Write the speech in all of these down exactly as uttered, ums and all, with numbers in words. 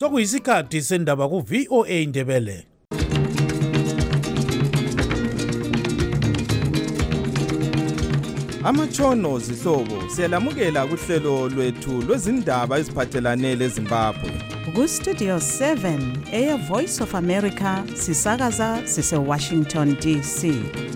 Sokuyisikhathi sendaba ku V O A Indebele. Amatshono zihlobo siyalamukela kuhlelo lwethu lwezindaba eziphathelane leZimbabwe. Ku Studio seven eya Voice of America sisakaza sise Washington D C.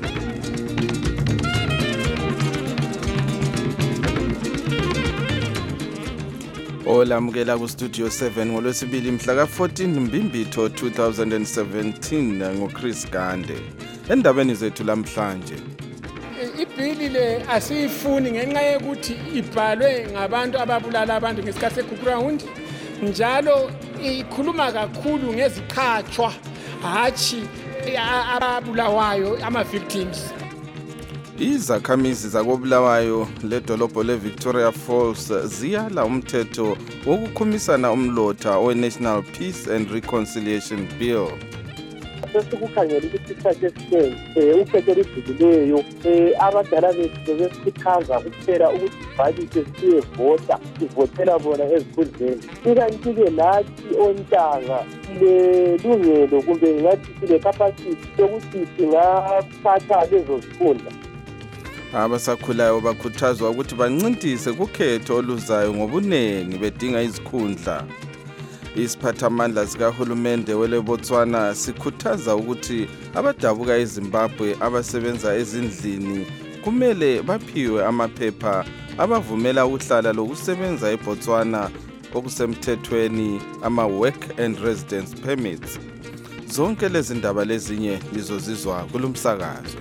Olamukela ku Studio seven ngolwesibili mhla ka fourteen Mbimbitho two thousand seventeen ngoChris Gande. Endabeni zethu lamhlanje. Ibhili le asiyifuni ngenxa yokuthi ibhalwe ngabantu ababulala abantu ngesikhathi seGugurawundi, njalo ikhuluma kakhulu ngeziqhatshwa hathi ababulawayo ama victims. Izakhamizi zakobulawayo ledolobho leVictoria Falls ziyala umthetho wokukhumisana umlotha we-National Peace and Reconciliation Bill. Sesikukhangela ukuthi isikhathi esiningi ukhetho oludlulileyo abadala bethu besikhuthaza kuphela ukuthi ibhalise siyevota sivotela bona ezikhundleni. Ikanti-ke nathi ontanga lelungelo kumbe ngathi sile capacity yokuthi singaphatha lezo zikhundla. Abasakhulayo bakhuthazwa ukuthi bancintise kukhetho oluzayo ngobunengi bedinga izikhundla. Isiphathamandla sikahulumende weleBotswana sikhuthaza ukuthi abadabuka eZimbabwe abasebenza ezindlini kumele baphiwe amaphepha abavumela ukuhlala lokusebenza eBotswana okusemthethweni ama-work and residence permits. Zonke lezi ndaba lezinye lizozizwa kulumsakazo.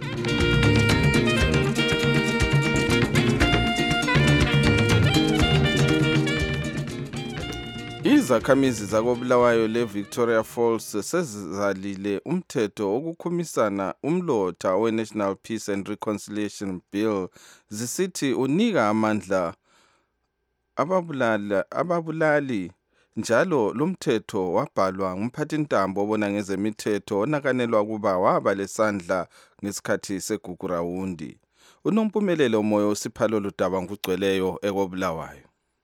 Izakhamizi zakobulawayo leVictoria Falls sezizalile umthetho wokukhumisana umlotha we-National Peace and Reconciliation Bill zisithi unika amandla ababulali ababulali njalo lumthetho wabhalwa ngumphathintambo obona ngezemithetho onakanelwa kuba waba lesandla ngesikhathi seGugurawundi. Unompumelelo moyo siphalo ludaba ngugcweleyo ekobulawayo.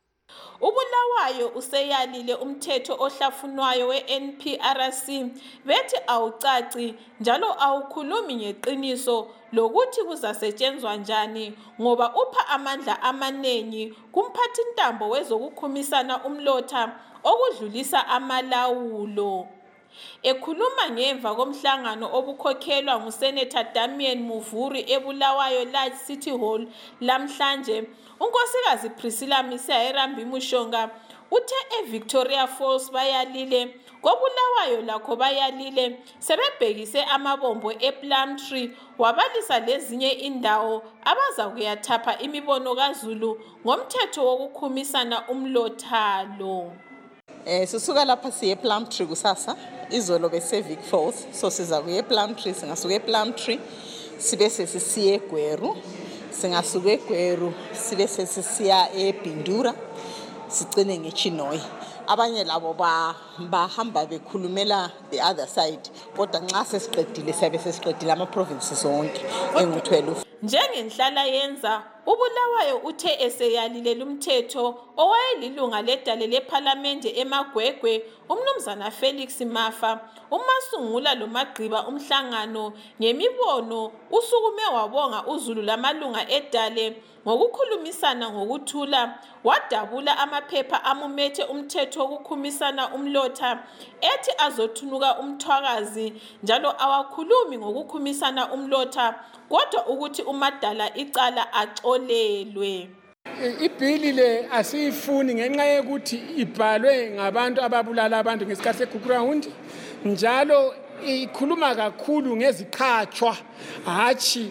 Ubulawayo useyalile umthetho ohlafunwayo we-N P R C bethi awucaci njalo awukhulumi ngeqiniso lokuthi kuzasetshenzwa njani ngoba upha amandla amanengi kumphathintambo wezokukhumisana umlotha okudlulisa amalawulo. Ekhuluma ngemva komhlangano obukhokhelwa nguSenator Damian Muvuri eBulawayo Large City Hall lamhlanje, unkosikazi Priscilla Misihayirambi Mushonga uthe eVictoria Falls bayalile, koBulawayo lakho bayalile, sebebhekise amabombo ePlumtree wabalisa lezinye indawo abaza kuyathapha imibono kaZulu ngomthetho wokukhumisana umlothalo. Eh sisuka lapha siye Plumtree kusasa, izolo bese Vic Falls, so siza kuye Plumtree, singasuka ePlumtree sibe sesisiye eGweru, singasuka eGweru sibe sesisiya eBindura, sigcine ngeChinoyi. Abanye labo ba bahamba bekhulumela the other side, kodwa nxa sesiqedile siyabe sesiqedile ama provinces onke engu twelve. Njengenhlala yenza uBulawayo uthe eseyalile lumthetho owayelilunga ledale leParliament eMagwegwe umnumzana Felix Mafa umasungula lomagqiba umhlangano ngemibono usukume wabonga uZulu lamalunga edale ngokukhulumisana ngokuthula, wadabula amaphepha amumethe umthetho wokukhumisana umlotha ethi azothunuka umthwakazi njalo awakhulumi ngokukhumisana umlotha kodwa ukuthi umadala icala axolelwe. Ibhili le asiyifuni ngenxa yokuthi ibhalwe ngabantu ababulala abantu ngesikhathi seGugurawundi, njalo ikhuluma kakhulu ngeziqhatshwa hathi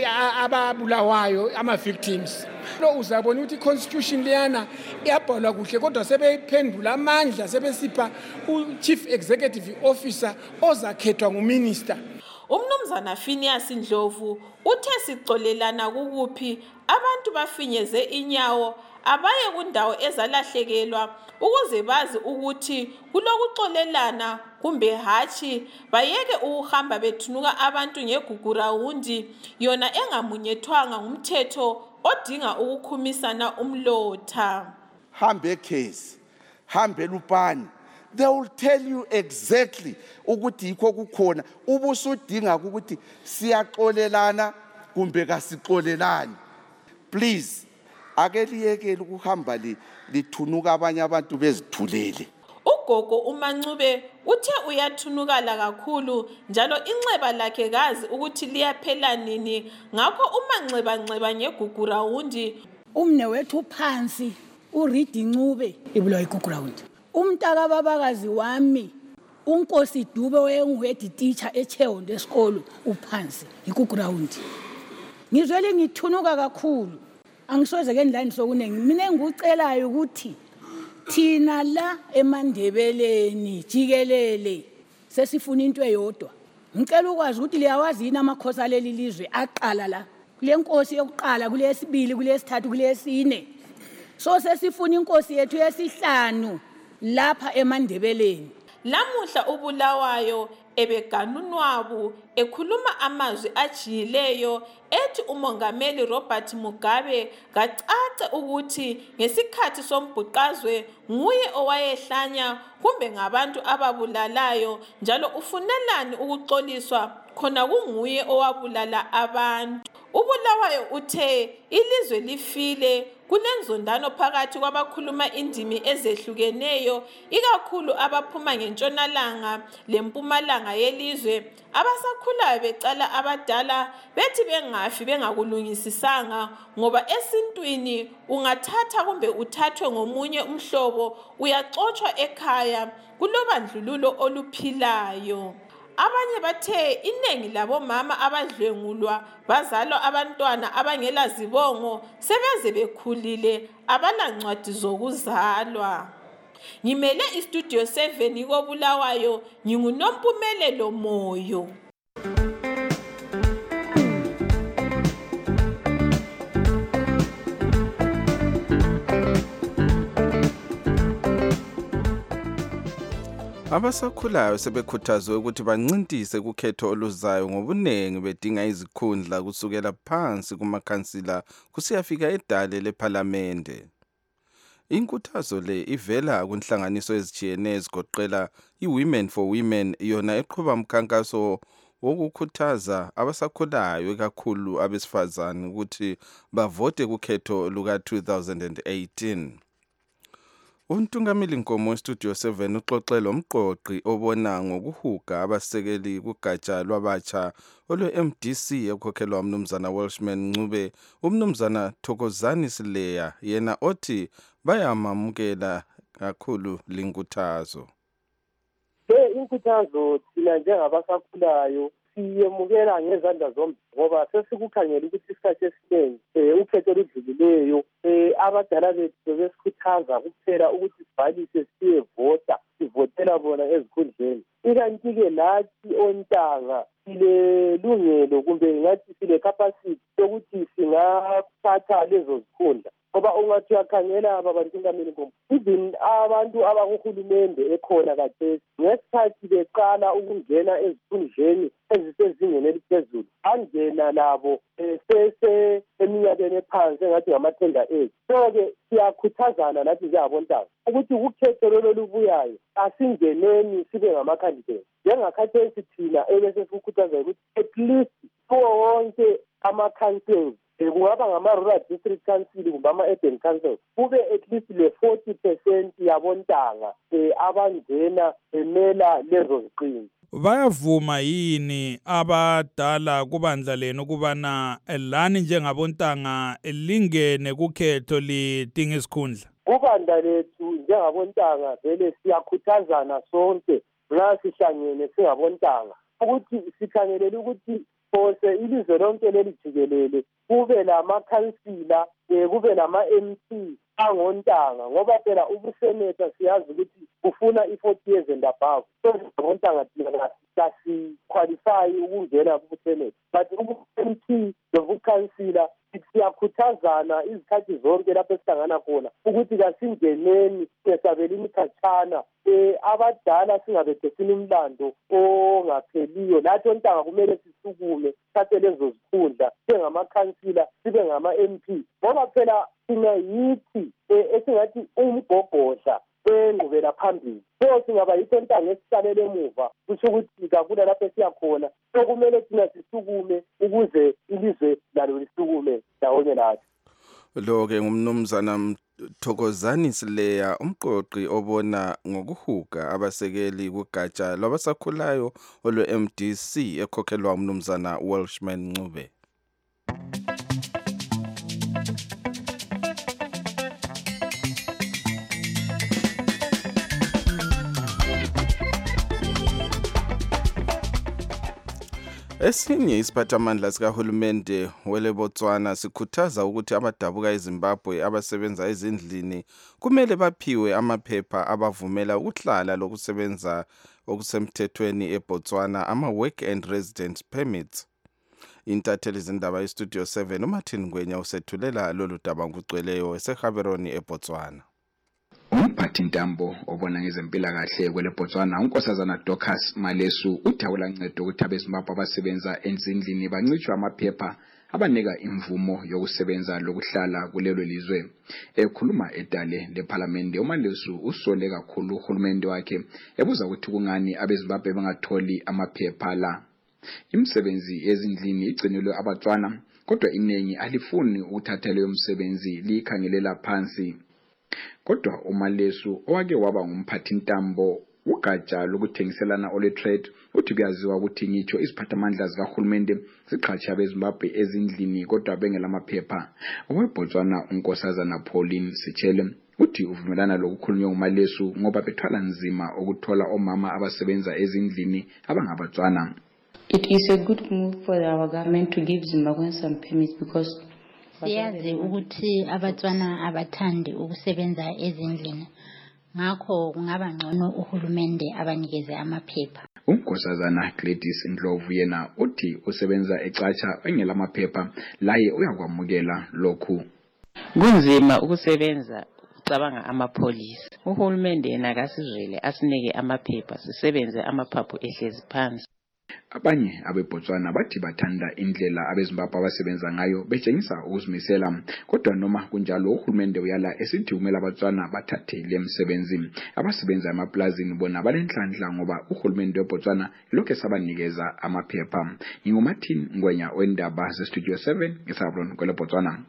ababulawayo ama victims. Lo uzabona ukuthi iconstitution leyana iyabhalwa kuhle kodwa sebeyiphendula amandla sebesipha uChief Executive Officer ozakhethwa nguminister. Umnumzana Phineas Ndlovu uthe sicolelana kukuphi abantu bafinyeze inyawo abaye kundawo ezalahlekelwa ukuze bazi ukuthi kulokuxolelana kumbe hathi bayeke ukuhamba bethunuka abantu ngeGugurawundi yona engamunyethwanga ngumthetho odinga ukukhumisana umlotha. Hambe case, hambe lupani, they will tell you exactly ukuthi yikho kukhona ubusudinga ukuthi siyaxolelana kumbe kasixolelani. Please ake liyekele ukuhamba lithunuka abanye abantu bezithulele. Ugogo uMancube uthe uyathunukala kakhulu njalo inxeba lakhe gazi ukuthi liyaphela nini, ngakho uManxeba Nxeba ngeGugu Round umne wethu phansi uRidi Ncube ibulawa iGugu Round. Umntaka babakazi wami uNkosi Dube oyenguhead teacher eChehondo esikolo uphansi iGugu Round. Ngizwele ngithunuka kakhulu, angisoze ke ndlani sokunengi. Mina ngikucelayo ukuthi thina la eMandebeleni jikelele sesifuna into eyodwa. Ngicela ukwazi ukuthi liyawazi yini amakhosi aleli lizwe aqala la. Kule nkosi yokuqala, kule yesibili, kule yesithathu, kule yesine. So sesifuna inkosi yethu yesihlanu lapha eMandebeleni. Lamuhla uBulawayo ebeganunwabu ekhuluma amazwi ajiyileyo ethi uMongameli Robert Mugabe gacace ukuthi ngesikhathi sombhuqazwe nguye owayehlanya kumbe ngabantu ababulalayo njalo ufunelani ukuxoliswa khona kunguye owabulala abantu. uBulawayo uthe ilizwe lifile kunenzondano phakathi kwabakhuluma indimi ezehlukeneyo ikakhulu abaphuma ngentshonalanga lempumalanga yelizwe abasakhulayo becala abadala bethi bengafi bengakulungisisanga ngoba esintwini ungathatha kumbe uthathwe ngomunye umhlobo uyaxoxwa ekhaya kulobandlululo oluphilayo. Abanye bathe inengi labo mama abadlwengulwa bazalwa abantwana abangela zibongo sebeze bekhulile abalancwadi zokuzalwa. Ngimele iStudio seven koBulawayo nginguNompumelelo Moyo. Abasakhulayo sebekhuthazwe ukuthi bancintise kukhetho oluzayo ngobunengi bedinga izikhundla kusukela phansi kumakhansila kusiyafika edale lePhalamende. Inkuthazo le ivela kunhlanganiso ezijiyeneyo ezigoqela iWomen for Women yona eqhuba umkhankaso wokukhuthaza abasakhulayo kakhulu abesifazane ukuthi bavote kukhetho luka two thousand eighteen. Untungameli Nkomo Studio seven uxoxe lomqoqi obona ngokuhuga abasekeli kugatsha lwabatsha olwe-M D C ekhokhelwa umnumzana Welshman Ncube, umnumzana Thokozani Sileya yena othi bayamamukela kakhulu linkuthazo. Eh inkuthazo thina njengabasakhulayo siyemukela ngezandla zombili ngoba sesikukhangela ukuthi isikhathi esiningi eh ukhetho oludlulileyo eh abadala bethu besikhuthaza kuphela ukuthi sibhalise siyevota sivotela bona ezikhundleni. Ikanti-ke lathi ontanga silelungelo kumbe ngathi sile capacity yokuthi singathatha lezo zikhundla ngoba ungathi uyakhangela ababantungameli Nkomo even abantu abakuhulumende ekhona khathesi ngesikhathi beqala ukungena ezikhundleni ezisezingeni eliphezulu angena labo sese eminyakeni ephansi engathi ngamathenda ethu. So-ke siyakhuthazana nathi njengabontanga ukuthi ukhetho lolo lubuyayo asingeneni sibe ngamakhandidate njengakhathesi thina ebesesikhuthaza ukuthi at least kuwo wonke ama-councils kungaba ngama-rural district council kumbe ama-urban council kube at least le forty percent yabontanga um abangena bemela lezo ziqingi. Bayavuma yini abadala kubandla lenu ukubana lani njengabontanga lingene kukhetho lidinga isikhundla? Kubandla lethu njengabontanga vele siyakhuthazana sonke nxa sihlangene singabontanga ukuthi sikhangelele ukuthi phose ilizwe lonke leli jikelele kube lamakhansila um kube lama-M P angontanga ngoba phela ubuseneta siyazi ukuthi kufuna i-forty years and above. So abontanga thina kasiqualify ukungena kubuseneta but ubu-M P nobukhansila siyakhuthazana izikhathi zonke lapho esihlangana khona ukuthi kasingeneni sesabela imikhatshana um abadala singabethesini umlando ongapheliyo. Lathi ontanga kumele sisukume sithathe lezo zikhundla singamakhansila sibe ngama-M P ngoba phela thina yithi um esingathi umgogodla bengqubela phambili. So singaba yikho ntanga esisalele emuva kusho ukuthi kakula lapho esiyakhona sokumele thina sisukume ukuze ilizwe lalo lisukume ndawonye nathi. Lo-ke ngumnumzana Thokozani Sileya, umqoqi obona ngokuhuga abasekeli kugatsha lwabasakhulayo olwe-M D C ekhokhelwa umnumzana Welshman Ncube. Esinye isiphathamandla sikahulumende wele Botswana sikhuthaza ukuthi abadabuka eZimbabwe abasebenza ezindlini kumele baphiwe amaphepha abavumela ukuhlala lokusebenza okusemthethweni eBotswana, ama-work and residence permits. Intatheli zindaba yeStudio seven uMartin Ngwenya usethulela lolu daba ngokugcweleyo eseGaborone eBotswana. Umphathi ntambo obona ngezempilakahle kwele Botswana unkosazana Dorcas Malesu uthawula ncedo ukuthi abeZimbabwe abasebenza ezindlini bancitshwe amaphepha abanika imvumo yokusebenza lokuhlala kulelo lizwe. Ekhuluma edale leParliament, uMalesu usole kakhulu uhulumende wakhe ebuza ukuthi kungani abeZimbabwe bangatholi amaphepha la. Imisebenzi ezindlini igcinelwe abatswana kodwa inengi alifuni ukuthatha leyo msebenzi likhangelela phansi. Kodwa uMalesu owake waba ngumphathi ntambo ugatsha lokuthengiselana ole trade uthi kuyaziwa ukuthi ngitsho iziphathamandla zikahulumende ziqhatsha abeZimbabwe ezindlini kodwa bengela amaphepha. OweBotswana unkosazana Pauline Sechele uthi uvumelana lokukhulunywa uMalesu ngoba bethwala nzima ukuthola omama abasebenza ezindlini abangabatswana. It is a good move for our government to give Zimbabweans some permits because siyazi ukuthi abatswana abathandi ukusebenza ezindlini, ngakho kungaba ngcono uhulumende abanikeze amaphepha. Unkosazana Gladys Ndlovu yena uthi usebenza ecatsha engela amaphepha laye uyakwamukela lokhu. Kunzima ukusebenza ucabanga amapolisi. Uhulumende yena kasizwele asinike amaphepha sisebenze amaphaphu ehlezi phansi. Abanye abeBotswana bathi bathanda indlela abeZimbabwe abasebenza ngayo betshengisa ukuzimisela, kodwa noma kunjalo uhulumende uyala esithi kumele abatswana bathathe le msebenzi. Abasebenza emaplazini bona balenhlanhla ngoba uhulumende weBotswana lokho esabanikeza amaphepha. NginguMartin Ngwenya wendaba zeStudio seven eGaborone kwele Botswana.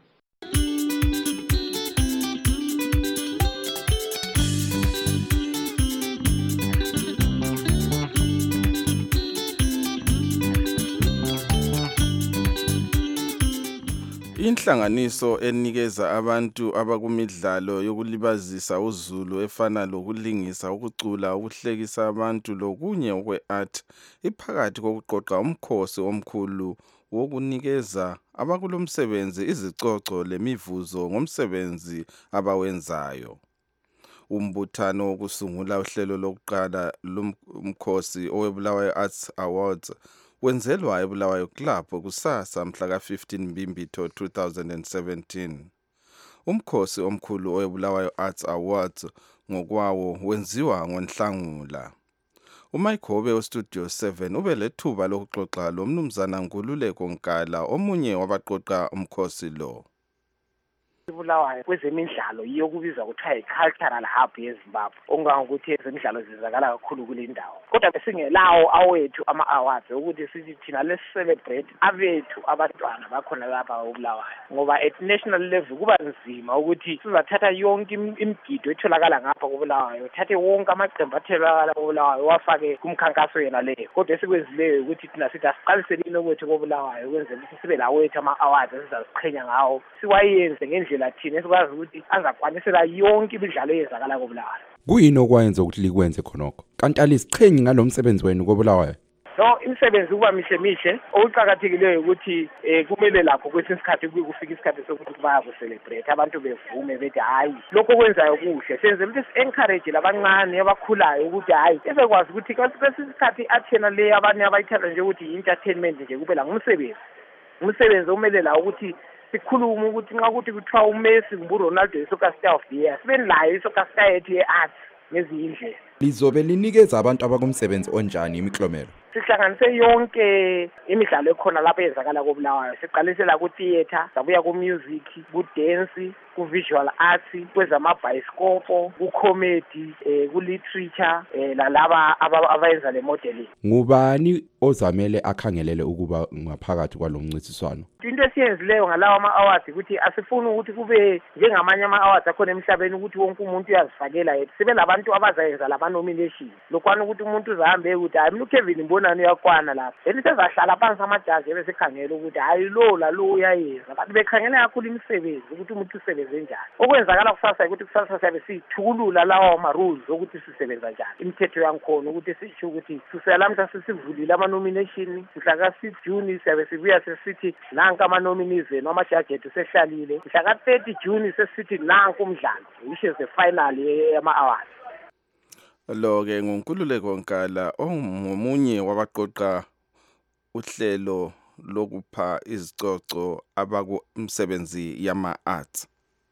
Inhlanganiso enikeza abantu abakumidlalo yokulibazisa uzulu efana lokulingisa, ukucula, ukuhlekisa abantu lokunye okwe-art iphakathi kokuqoqa umkhosi omkhulu wokunikeza abakulomsebenzi izicoco lemivuzo ngomsebenzi abawenzayo. Umbuthano wokusungula uhlelo lokuqala lomkhosi owebulawayo Arts Awards wenzelwa eBulawayo Club kusasa mhla ka fifteen Mbimbitho two thousand seventeen. Umkhosi omkhulu owebulawayo Arts Awards ngokwawo wenziwa ngoNhlangula. uMayigobe weStudio seven ube lethuba lokuxoxa lo mnumzana Nkululeko Nkala omunye wabaqoqa umkhosi lo. Bulawayo kwezemidlalo yiyo kubizwa kuthiwa i-cultural hub yeZimbabwe, okungangokuthi ezemidlalo zizakala kakhulu kule ndawo. Kodwa besingelawo awethu ama-awards ukuthi sithi thina let's celebrate abethu abantwana bakhona lapha eBulawayo, ngoba at national level kuba nzima ukuthi sizathatha yonke imigido etholakala ngapha koBulawayo, uthathe wonke amaqembu atholakala koBulawayo wafake kumkhankaso yena leyo. Kodwa esikwenzileyo ukuthi thina sithi asiqaliseleni okwethu koBulawayo ukwenzela ukuthi sibe lawethu ama-awards esizaziqhenya ngawo, siwayenze ngendlela thina esikwazi ukuthi azakwanisela yonke imidlalo eyenzakala koBulawayo. Kuyini okwayenza ukuthi likwenze khonokho? Kanti alisiqhenyi ngalomsebenzi wenu koBulawayo? No, imisebenzi kuba mihle mihle, okuqhakathekileyo ukuthi eh kumele lapho kwesinye isikhathi kufika isikhathi sokuthi baya ku celebrate abantu bevume bethi hayi lokho kwenzayo kuhle, senze ukuthi encourage labancane abakhulayo ukuthi hayi ebekwazi ukuthi kwesinye isikhathi athena le abanye abayithatha nje ukuthi entertainment nje kuphela ngumsebenzi. Umsebenzi umele la ukuthi sikhuluma ukuthi nxa ukuthi kuthiwa uMessi nguRonaldo isoccer star of the year, sibe nayo isoccer star yethu ye-art ngezindlela. lizobe linikeza abantu abakumsebenzi onjani imiklomelo? Sihlanganise yonke imidlalo ekhona lapha ezakala koBulawayo. Siqalisela ku theater, sabuya ku music, ku dance, ku visual arts, kwezamabhayisikopho, ku comedy, eh ku literature, eh lalaba abayenza le modeling. Ngubani ozamele akhangelele ukuba ngaphakathi kwalomncintiswano? Into esiyenzileyo ngalawa ama-awards ukuthi asifuni ukuthi kube njengamanye ama-awards akhona emhlabeni ukuthi wonke umuntu uyazifakela yethu. Sibe labantu abazayenza lama nominations. Lokwana ukuthi umuntu uzahambe ukuthi hayi mina uKevin Mbonani uyakwana lapha. Then sezahlala phansi amajaji bese khangela ukuthi hayi lo la lo uyayenza. Kanti bekhangela kakhulu imisebenzi ukuthi umuntu usebenze njani. Okwenzakala kusasa ukuthi kusasa siyabe sithukulula lawa ama-rules ukuthi sisebenza njani. Imithetho yankhona ukuthi sisho ukuthi siselamhla sisivulile ama-nomination mhla ka-six June siyabe sibuya sesithi nanka ama-nominees noma amajaji ethu sehlalile. Mhla ka-thirty June sesithi nanku umdlalo which is the final yama-awards. Lo ke nguNkululeko Nkala ongomunye wabaqoqa uhlelo lokupha izicoco abakumsebenzi yama-arts.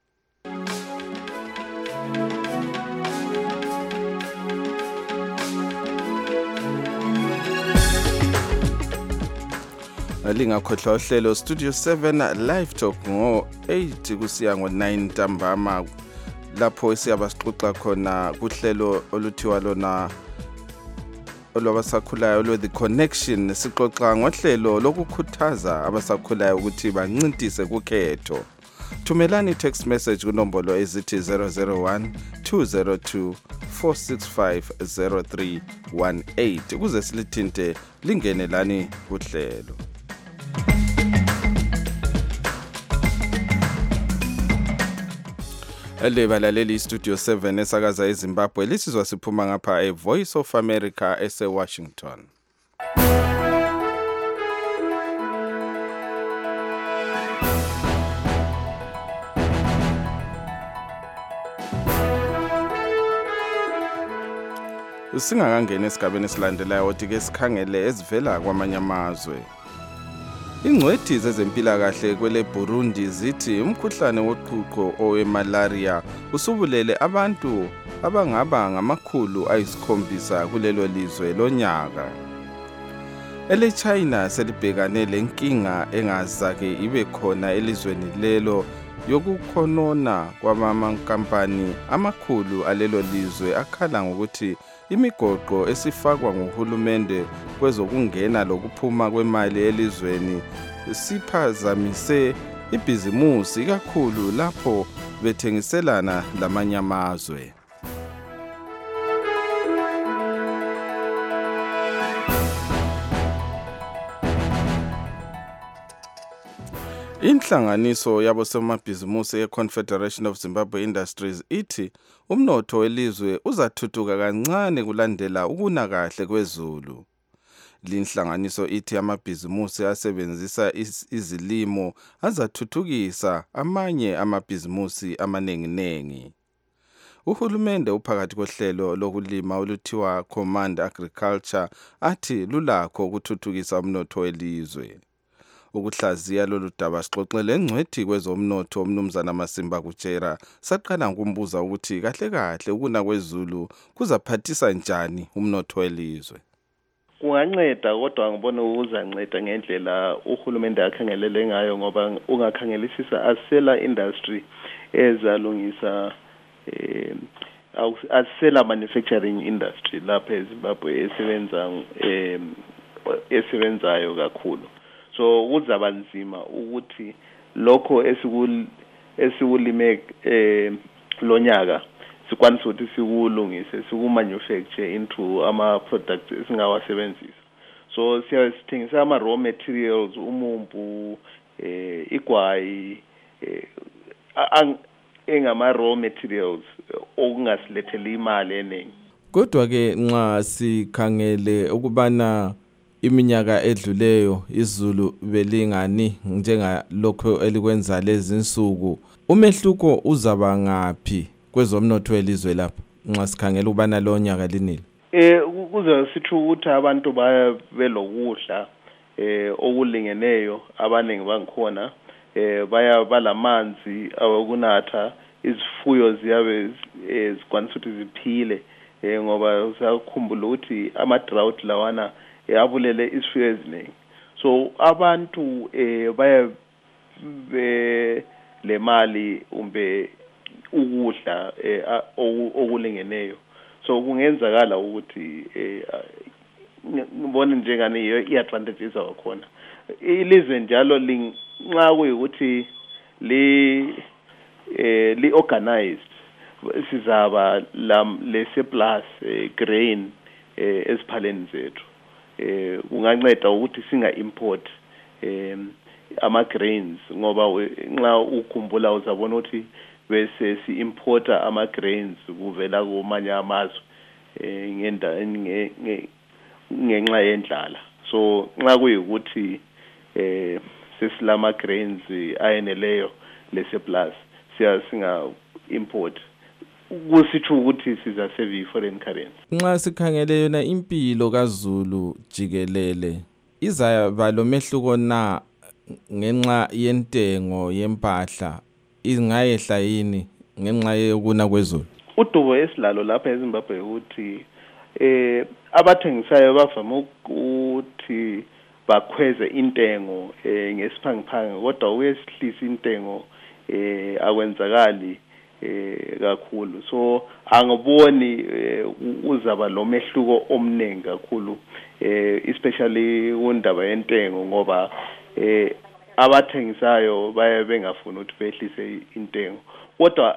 Lingakhohlwa uhlelo Studio seven Live Talk ngo eight kusiya ngo nine ntambama lapho siyaba sixoxa khona kuhlelo oluthiwa lona olwabasakhulayo lo The Connection. Sixoxa ngohlelo lokukhuthaza abasakhulayo ukuthi bancintise kukhetho. Thumelani text message kunombolo ezithi zero zero one two zero two four six five zero three one eight ukuze silithinte lingene lani kuhlelo. Ele balaleli Studio seven esakaza eZimbabwe lisizwa siphuma ngapha e Voice of America ese Washington. Singakangena esigabeni esilandelayo othi ke sikhangele ezivela kwamanye amazwe. Ingcwethi zezempilakahle kwele Burundi zithi umkhuhlane woqhuqho owemalaria usubulele abantu abangaba ngamakhulu ayisikhombisa kulelo lizwe lonyaka. Ele China selibhekane lenkinga engazake ibe khona elizweni lelo yokukhonona kwamamakampani amakhulu alelo lizwe akhala ngokuthi imigoqo esifakwa nguhulumende kwezokungena lokuphuma kwemali elizweni siphazamise ibhizimusi kakhulu lapho bethengiselana lamanye amazwe. Inhlanganiso yabo semabhizimusi ye-Confederation of Zimbabwe Industries ithi umnotho welizwe uzathuthuka kancane kulandela ukuna kahle kwezulu. Linhlanganiso ithi amabhizimusi asebenzisa izilimo azathuthukisa amanye amabhizimusi amanenginengi. Uhulumende uphakathi kohlelo lokulima oluthiwa Command Agriculture athi lulakho ukuthuthukisa umnotho welizwe. Ukuhlaziya lolu daba sixoxele engcwethi kwezomnotho umnumzana Masimba Kutshera saqala ngokumbuza ukuthi kahle kahle ukuna kwezulu kuzaphathisa njani umnotho welizwe. Kunganceda kodwa ngibona uzanceda ngendlela uhulumende akhangelele ngayo ngoba ungakhangelisisa asela industry ezalungisa eh asela manufacturing industry lapha eZimbabwe esebenza eh esebenzayo kakhulu. So kuzaba nzima ukuthi lokho esikul esikulime eh lonyaka sikwanise ukuthi sikulungise sikumanufacture into ama products esingawasebenzisa. So siyasithengisa ama raw materials umumbu eh igwayi eh engama raw materials okungasilethela imali eningi. Kodwa ke nxa sikhangele ukubana iminyaka edluleyo izulu belingani njengalokho elikwenza lezi insuku, umehluko uzaba ngaphi kwezomnotho welizwe lapha nxa sikhangela ubana lo nyaka linile? Eh kuze sithi ukuthi abantu baya belokudla eh okulingeneyo abaningi bangikhona eh baya balamanzi awokunatha, izifuyo ziyabe ezikwanisa ukuthi ziphile eh ngoba usakhumbula ukuthi ama drought lawana yabulele isifuyo eziningi. So abantu eh baya be le mali umbe ukudla okulingeneyo. So kungenzakala ukuthi eh ngibona njengani iadvantages akhona. Ilizwe njalo linxa kuyukuthi li eh li organized sizaba le surplus grain esiphaleni zethu. Eh kunganceda ukuthi singa import em ama grains ngoba nxa ukhumbula uzabona ukuthi bese si importa ama grains kuvela kumanye amazwe eh ngenda ngenxa yendlala. So nxa kuyukuthi eh sesilama grains ayeneleyo le surplus siya singa import kusithu ukuthi siza save foreign currency. Nxa sikhangele yona impilo kaZulu jikelele izaba lo mehluko na ngenxa yentengo yempahla ingayehla yini ngenxa yokuna kwezulu? Udubo esilalo lapha eZimbabwe ukuthi eh abathengisayo bavama ukuthi bakhweze intengo eh ngesiphangiphangi kodwa uyesihlisa intengo eh akwenzakali eh kakhulu. So angiboni uzaba lo mehluko omningi kakhulu eh especially undaba yentengo ngoba eh abathengisayo baye bengafuni ukuthi behlise intengo kodwa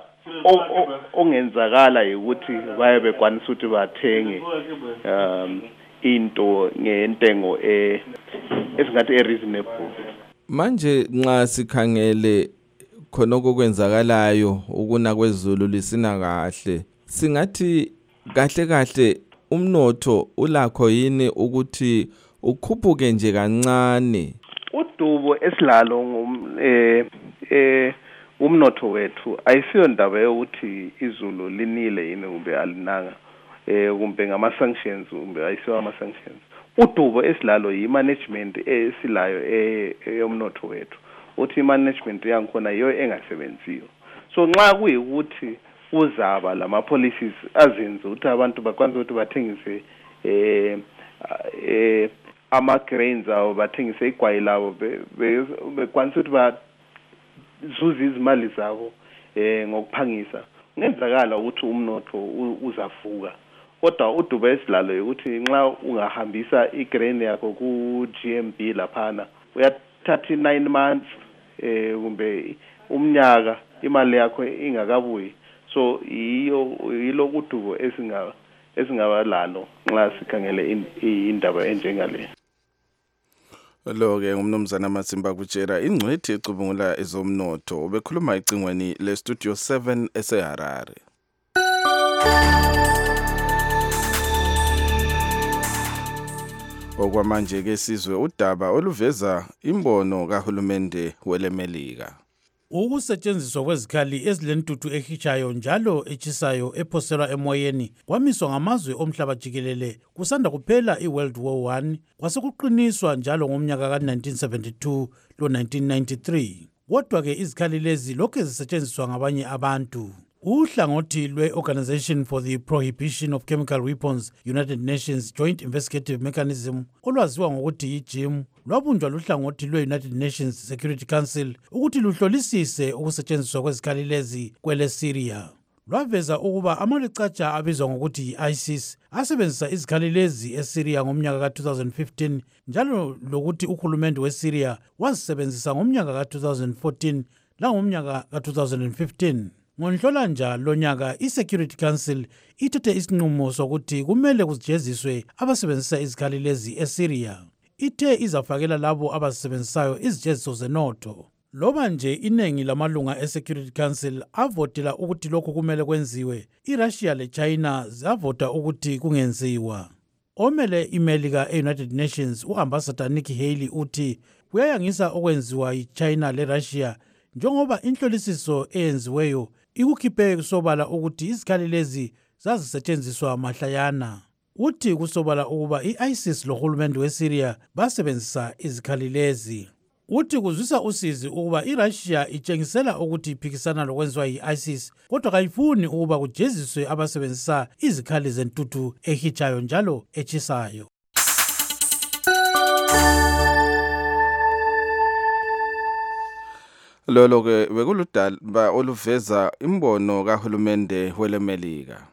ongenzakala ukuthi baye bekwanisa ukuthi bathenge um into ngentengo eh esingathi e reasonable. Manje nxa sikhangele khonoko kwenzakalayo ukuna kwezulu lisina kahle singathi kahle kahle umnotho ulakho yini ukuthi ukhuphuke nje kancane? Udubo esilalo ngum eh eh umnotho wethu ayisiyo ndaba yokuthi izulu linile yini kumbe alinanga eh kumbe ngama sanctions kumbe ayisiyo ama sanctions. Udubo esilalo yi management esilayo eyomnotho wethu. Uthi management yankhona yiyo engasebenziyo. So nxa kuyikuthi uzaba lama policies azenza ukuthi abantu bakwanise ukuthi bathengise eh eh ama grains awo bathengise igwayi labo bekwanise ukuthi bazuza izimali zabo eh ngokuphangisa ngenzakala ukuthi umnotho uzavuka. Kodwa udubo esilalo ukuthi nxa ungahambisa igrain yakho ku G M B laphana uyathatha nine months eh kumbe umnyaka imali yakho ingakabuyi. So iyo yilo udubo esinga esingaba lalo nxa sikhangele indaba enjengale. Lo ke umnumzana Masimba kutshela ingcwethi ecubungula ezomnotho obekhuluma icingweni le Studio seven eseHarare. Okwamanje ke sizwe udaba oluveza imbono kahulumende welemelika. Ukusetshenziswa kwezikhali ezilentuthu ehichayo njalo echisayo ephoselwa emoyeni kwamiswa ngamazwe omhlaba jikelele kusanda kuphela iWorld War One kwasekuqiniswa njalo ngomnyaka ka nineteen seventy-two lo nineteen ninety-three. Kodwa ke izikhali lezi lokho zisetshenziswa ngabanye abantu. Uhlangothi lwe-Organization for the Prohibition of Chemical Weapons United Nations Joint Investigative Mechanism olwaziwa ngokuthi yi-J I M lwabunjwa luhlangothi lwe-United Nations Security Council ukuthi luhlolisise ukusetshenziswa kwezikhali lezi kwele Syria. Lwaveza ukuba amalicatsha abizwa ngokuthi yi-ISIS asebenzisa izikhali lezi eSyria ngomnyaka ka two thousand fifteen njalo lokuthi uhulumende weSyria wazisebenzisa ngomnyaka ka two thousand fourteen langomnyaka ka two thousand fifteen. Ngonhlolanja lonyaka iSecurity Council ithethe isinqumo sokuthi kumele kujeziswe abasebenzisa izikhali lezi eSyria. Ithe izafakela labo abasebenzisayo izijeziso zenotho. Loba nje inengi lamalunga eSecurity Council avotela ukuthi lokho kumele kwenziwe, iRussia leChina zavota ukuthi kungenziwa. Omele imelika eUnited Nations uambassador Nikki Haley uthi kuyayangisa okwenziwa yiChina leRussia njengoba inhlolisiso eyenziweyo ikukhiphe kusobala ukuthi izikhali lezi zazisetshenziswa mahlayana. Uthi kusobala ukuba i-ISIS lohulumende weSyria basebenzisa izikhali lezi. Uthi kuzwisa usizi ukuba iRussia itshengisela ukuthi iphikisana lokwenziwa yi-ISIS kodwa kayifuni ukuba kujeziswe abasebenzisa izikhali zentuthu ehitshayo njalo etshisayo. Lolo ke bekuludaba oluveza imbono kahulumende welemelika.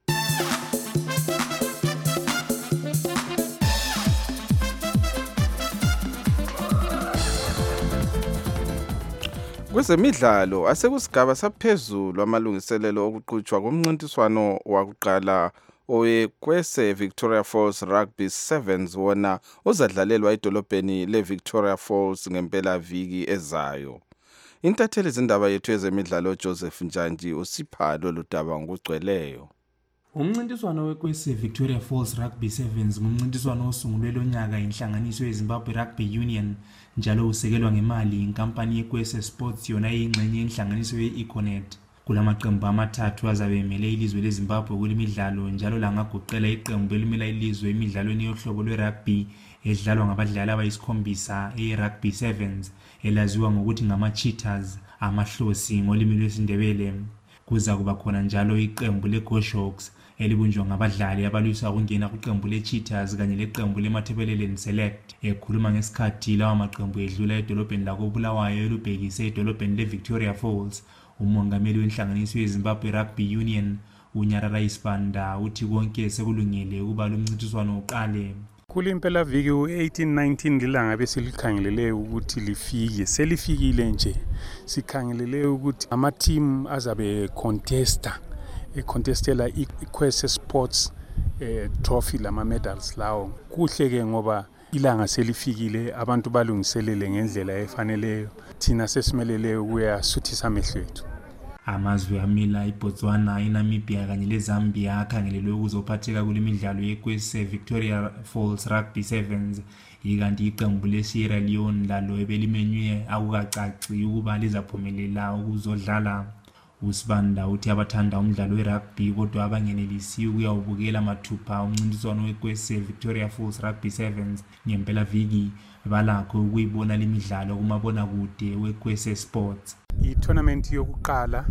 Kwezemidlalo asekusigaba saphezulu amalungiselelo okuqhutshwa komncintiswano wakuqala owekwese Victoria Falls Rugby Sevens wona uzadlalelwa edolobheni leVictoria Falls ngempela viki ezayo. Intatheli zindaba yethu ezemidlalo Joseph Njanji usiphalo ludaba ngokugcweleyo. Umncintiswano wekwese Victoria Falls Rugby Sevens ngumncintiswano osungulwe lonyaka inhlanganiso yeZimbabwe Rugby Union njalo usekelwa ngemali inkampani yekwese Sports yona eyingxenye yenhlanganiso ye-Econet. Kulamaqembu amathathu azabe emele ilizwe leZimbabwe kulimidlalo njalo langaguqela iqembu elimela ilizwe emidlalweni yohlobo lwe-rugby edlalwa ngabadlali abayisikhombisa e-Rugby Sevens elaziwa ngokuthi ngama-Cheetahs amahlosi ngolimi lwesiNdebele. Kuza kuba khona njalo iqembu le-Goshawks elibunjwa ngabadlali abalwisa ukungena kuqembu le-Cheetahs kanye leqembu le-Matabeleland Select. Ekhuluma ngesikhathi lawa maqembu edlula edolobheni lakoBulawayo elubhekise edolobheni le-Victoria Falls, umongameli wenhlanganiso yeZimbabwe Rugby Union uNyarara Isibanda uthi konke sekulungile ukuba lo mncintiswano uqale. Kulimpela viki u-eighteen nineteen lilanga beselikhangelele ukuthi lifike selifikile nje. Sikhangelele ukuthi ama team azabe contesta e contestela ikwese Sports eh, trophy lama medals lawo. Kuhle ke ngoba ilanga selifikile abantu balungiselele ngendlela efaneleyo. Thina sesimelele ukuya suthisa amehlo ethu. Amazwe amila iBotswana, iNamibia kanye leZambia akhangelelwe ukuzophatheka kulemidlalo yekwese Victoria Falls Rugby Sevens. Ikanti iqembu leSierra Leone lalo ebelimenywe akukacaci ukuba lizaphumelela ukuzodlala. Usibanda uthi abathanda umdlalo werugby kodwa abangenelisi ukuyawubukela mathupha umncintiswano wekwese Victoria Falls Rugby Sevens ngempela viki balakho ukuyibona lemidlalo kumabona kude wekwese Sports. I-tournament yokuqala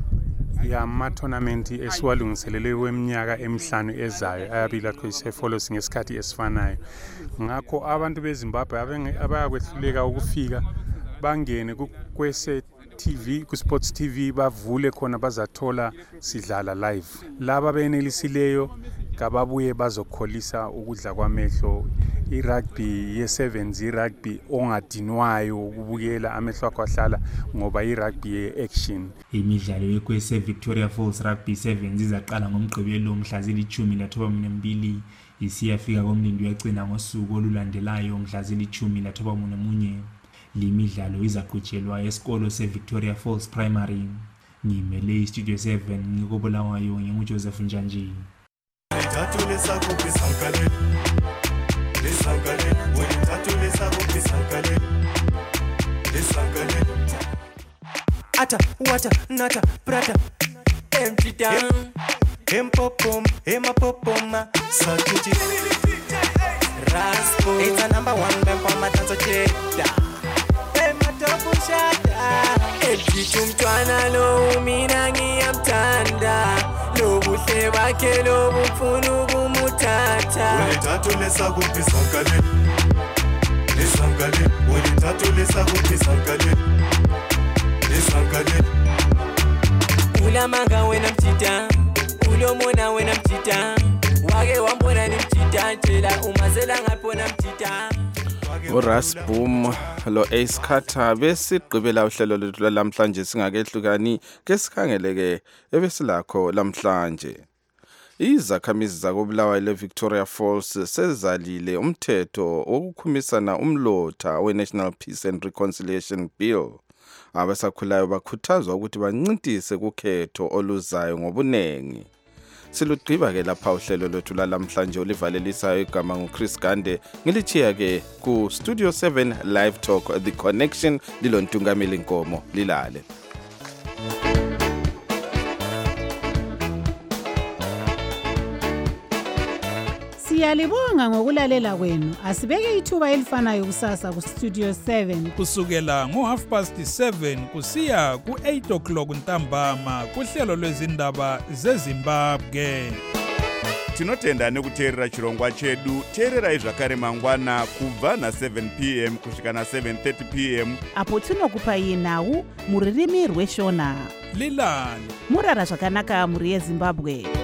yama tournament esiwalungiselele kweminyaka emihlanu ezayo ayabila kwese follows ngesikhathi esifanayo. Ngakho abantu beZimbabwe abayakwehluleka ukufika bangene kukwese T V ku Sports T V bavule khona bazathola sidlala live. Laba benelisileyo kababuye bazokholisa ukudla kwamehlo. I-rugby ye-sevens i-rugby ongadinwayo ukubukela amehlo akho ahlala ngoba i-rugby ye-action. Imidlalo yekwese Victoria Falls Rugby Sevens izaqala ngomgqibelo mhla zilithumi lathoba mbili isiyafika komlindi uyagcina ngosuku olulandelayo mhla zilithumi lathoba munye. Limidlalo izaqhutshelwa esikolo seVictoria Falls Primary. Ngimele iStudio seven ngikobulawayo nginguJoseph Njanji. Ata, wata, nata, prata, empty down, empopom, emapopoma, sakuti, raspo, it's a number one band for my dance cheta, ematopu shata, empty tumtwana lo, minangi amtanda, lo buhle bakhe lo bufunu kumutata, ulitatu lesa kupisankale, lesankale, ulitatu lesa kupisankale. Ulamanga wena mchita, ulomona wena mchita, wake wambona ni mchita, tela umazela ngapona mchita. uRuss Boom lo Ace Carter besigqibela uhlelo lethu lamhlanje singakehlukani ke sikhangeleke ebesilakho lamhlanje. Izakhamizi zakobulawayo leVictoria Falls sezalile umthetho wokukhumisana umlotha weNational Peace and Reconciliation Bill. Abasakhulayo bakhuthazwa ukuthi bancintise kukhetho oluzayo ngobunengi. Silugqiba ke lapha uhlelo lwethu lamhlanje olivalelisayo igama nguChris Gande ngilichiya ke ku Studio seven Live Talk The Connection lilontungameli Nkomo lilale. Siyalibonga ngokulalela kwenu. Asibeke ithuba elifanayo kusasa ku Studio seven. Kusukela ngo half past seven kusiya ku eight o'clock ntambama kuhlelo lwezindaba zeZimbabwe. Tinotenda nekuteerera chirongwa chedu. Teererai zvakare mangwana kubva na seven p m kusvika na seven thirty p m apo tinokupai nhau muririmi rweshona. Lilani Murara zvakanaka muri yeZimbabwe.